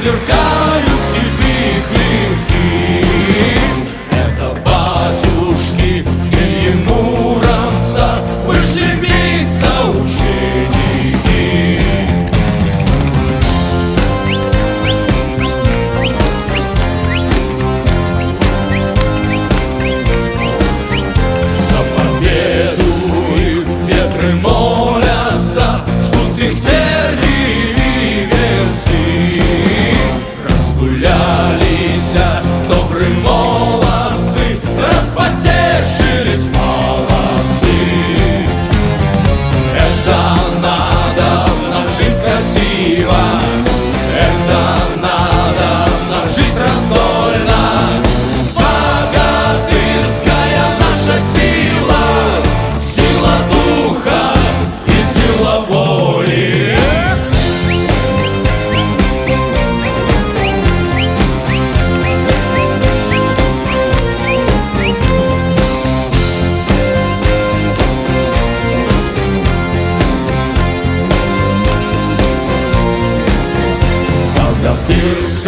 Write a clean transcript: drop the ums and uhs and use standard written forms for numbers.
сверкают степи клинки. Это батюшки Ильи Муромца вышли биться ученики. За победу их ветры молятся, ждут их терни и венцы. Разгулялись добрые молодцы, распотешились молодцы. Это надо нам жить красиво, это надо нам жить раздольно. Богатырская наша сила, сила духа и сила воли. Богатырская